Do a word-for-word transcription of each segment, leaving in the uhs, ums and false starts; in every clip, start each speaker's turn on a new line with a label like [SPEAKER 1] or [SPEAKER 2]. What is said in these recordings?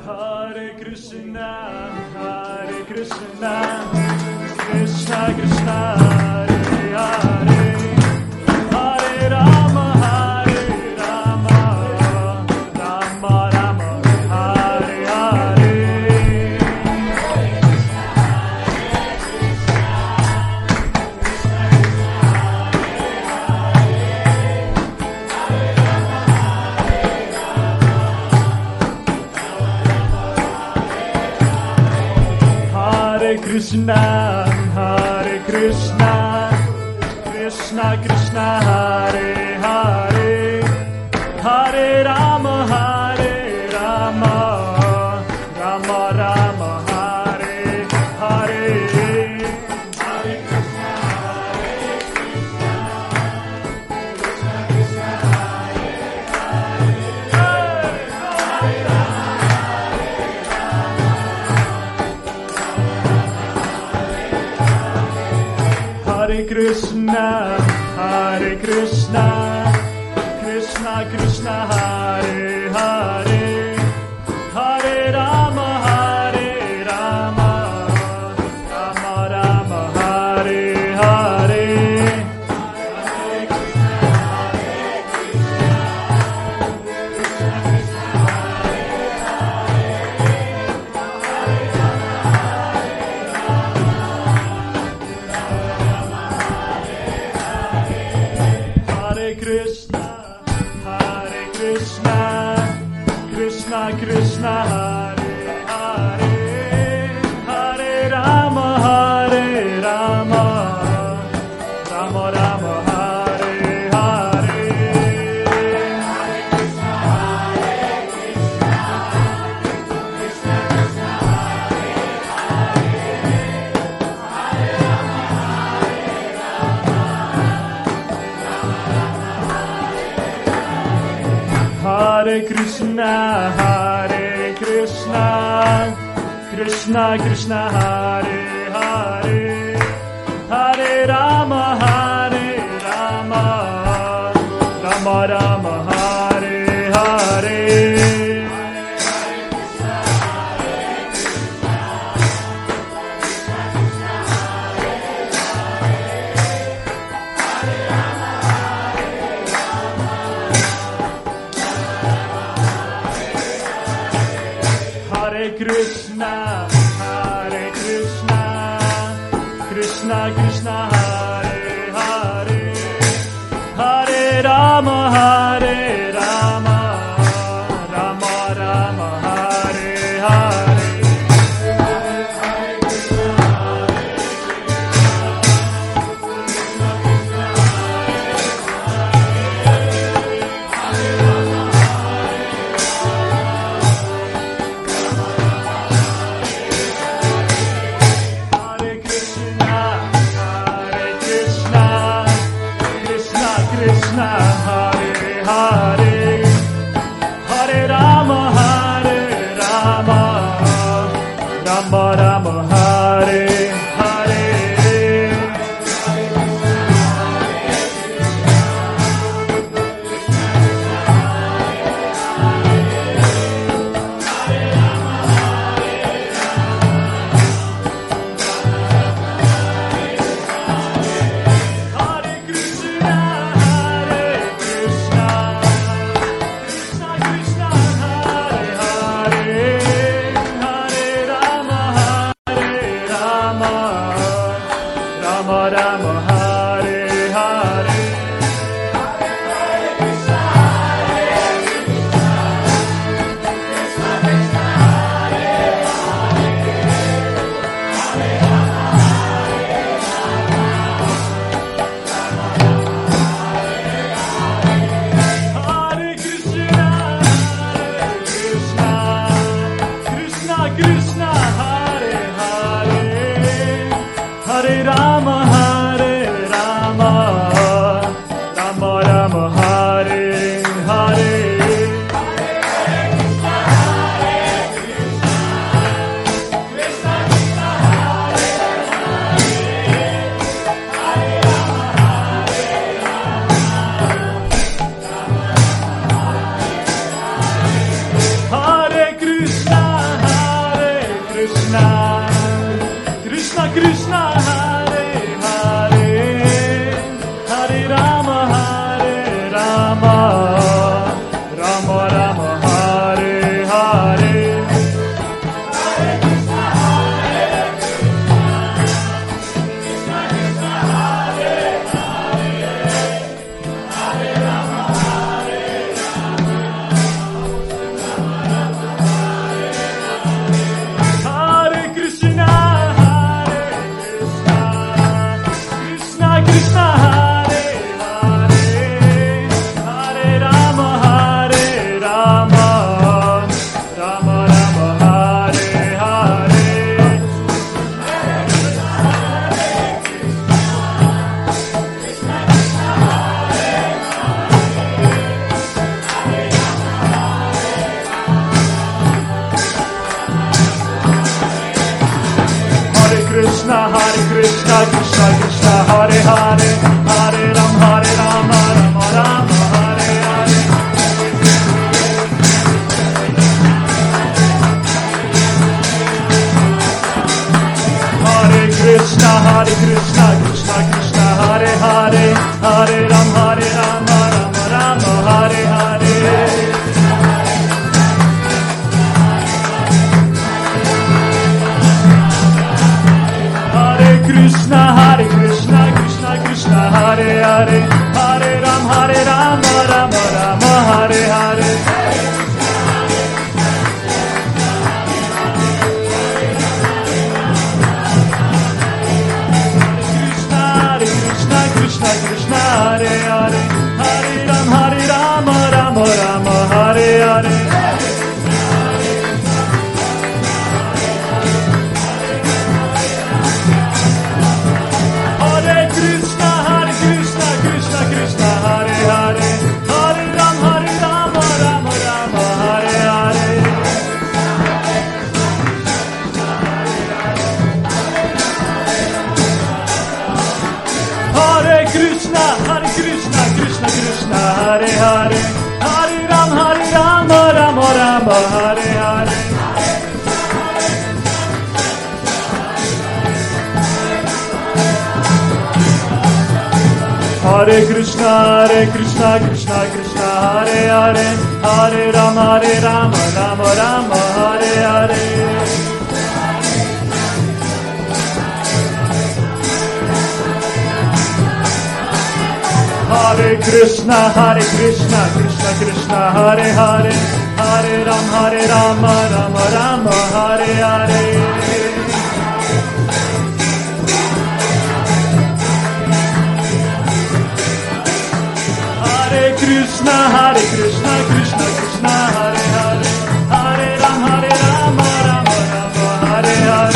[SPEAKER 1] Hare Krishna, Hare Krishna, Krishna Krishna, Hare Hare, Hare Rama, Hare Rama, Rama Rama, Hare Hare. Hare Krishna, Hare Krishna, Krishna Krishna, Hare Hare, Hare Rama, Hare Rama, Rama Rama, Hare Hare. Hare Krishna, Hare Krishna, Krishna Krishna, Hare Hare, Hare Rama, Hare Krishna, Hare Krishna, Krishna Krishna, Hare Hare, Hare Rama, Hare Rama, Rama Rama, Hare Hare. Hare Krishna, Hare Krishna, Krishna Krishna, Hare Hare Krishna, Hare Krishna, Krishna Krishna, Hare Hare, Hare Rama, Hare Rama, Rama Rama, Hare Hare. Hare Krishna, Hare Krishna, Krishna Krishna, Hare Hare Krishna, Hare Krishna, Krishna Krishna, Hare Hare, Hare Rama, Hare Rama, Rama Rama, Hare Hare. Hare Krishna, Hare Krishna, Krishna Krishna, Hare Hare, Hare Rama, Hare Rama, Rama Rama, Hare Hare. Hare Krishna, Hare Krishna, Krishna Krishna, Hare Krishna Krishna Hare Hare Hare Ram Hare Rama Rama Rama Hare Hare Hare Krishna Hare Krishna Krishna Krishna Hare Hare Hare Ram Hare Rama Rama Rama Hare Hare Hare Krishna Hare Krishna Krishna Krishna Hare Hare Hare Ram Hare Rama Rama Rama Hare Hare Krishna Krishna Hare Hare Hare Ram Hare Rama Rama Rama Hare Hare Hare Krishna Hare Krishna Krishna Krishna Hare Hare Hare Ram Hare Rama Rama Rama Hare Hare Hare Krishna, Hare Krishna, Krishna Krishna, Hare Hare, Hare Ram, Hare Rama, Rama Rama, Hare Hare. Hare Krishna, Hare Krishna, Krishna Krishna, Hare Hare, Hare Ram, Hare Rama, Rama Rama, Hare Hare. Hare Krishna, Hare Krishna, Krishna Krishna, Hare Hare, Hare Ram, Hare Rama, Rama Rama, Hare Hare. Hare Krishna, Hare Krishna, Krishna Krishna, Hare Hare, Hare Ram, Hare Rama, Rama Rama, Hare Hare.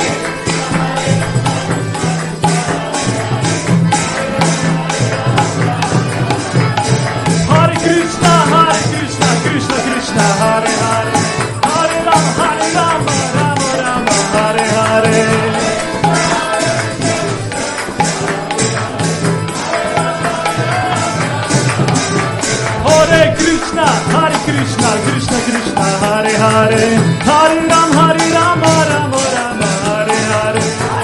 [SPEAKER 1] Krishna, Hare Krishna, Krishna Krishna, Hare Hare, Hare Ram, Hare Rama, Rama Rama, Hare Hare. Hare Krishna, Hare Krishna, Krishna Krishna, Hare Hare, Hare Ram, Hare Rama, Rama Rama, Hare Hare.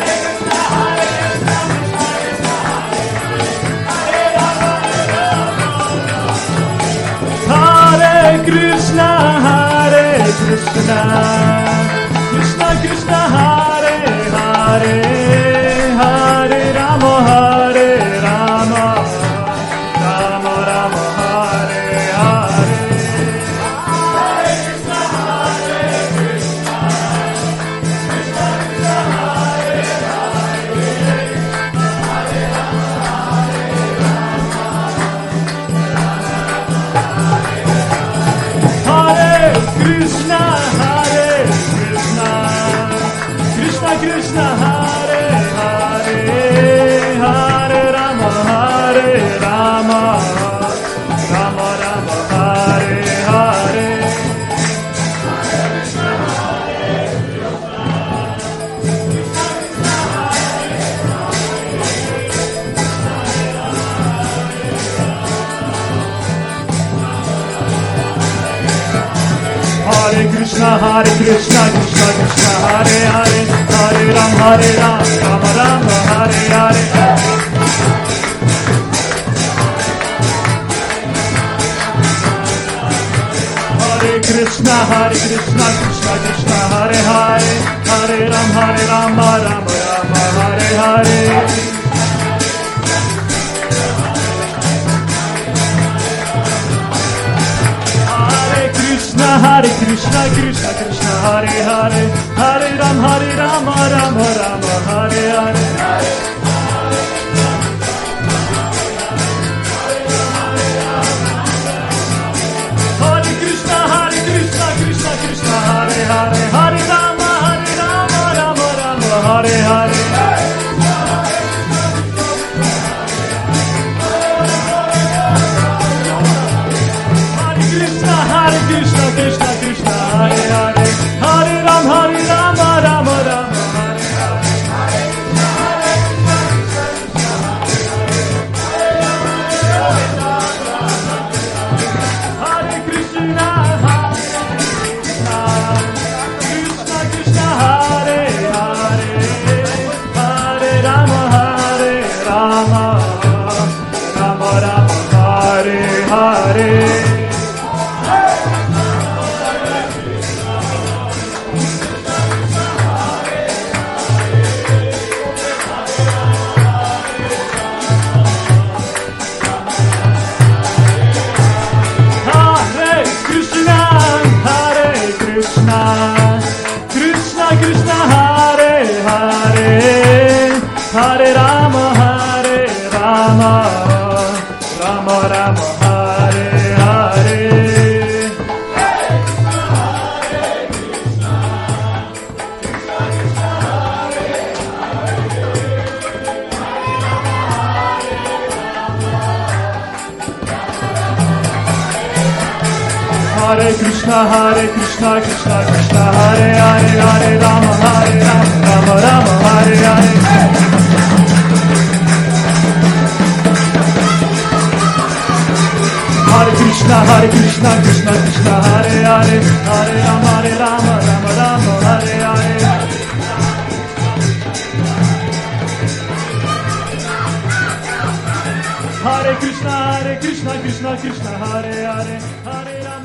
[SPEAKER 1] Krishna, Hare Krishna, Krishna Krishna, Hare Hare, Hare Rama, Hare Rama, Rama Rama, Hare Hare. Hare Krishna, Hare Krishna, Krishna Krishna, Hare Hare, Hare Rama, Hare Krishna, Hare Krishna, Krishna Krishna, Hare Hare, Hare Rama, Hare Rama, Rama Rama, Hare Hare. Hare Krishna, Hare Krishna, Krishna Krishna, Hare Hare, Hare Ram, Hare Ram, Rama Rama, Hare Hare. Hare Krishna, Hare Krishna, Krishna Krishna, Hare Hare, Hare Ram, Hare Rama, Rama Rama, Hare Hare. Krishna, Hare Krishna, Krishna Krishna, Hare Hare, Hare Ram, Hare Rama, Rama Rama, Hare Hare. Hare Krishna, Hare Krishna, Krishna Krishna, Hare Hare, Hare Rama, Hare Rama, Rama Rama, Hare Hare. Hare Krishna, Krishna Krishna, Hare Hare, Hare Ram, Hare Rama, Rama Rama, Hare Hare. Hare Krishna, Hare Krishna, Krishna Krishna, Hare Hare, Hare Rama, Hare Rama, Rama Rama, Hare Hare. Hare Krishna, Hare Krishna, Krishna Krishna, Hare Hare, Hare Rama, Hare Rama, Rama Rama, Hare Hare. Hare Krishna, Hare Krishna, Krishna Krishna, Hare Hare, Hare Rama.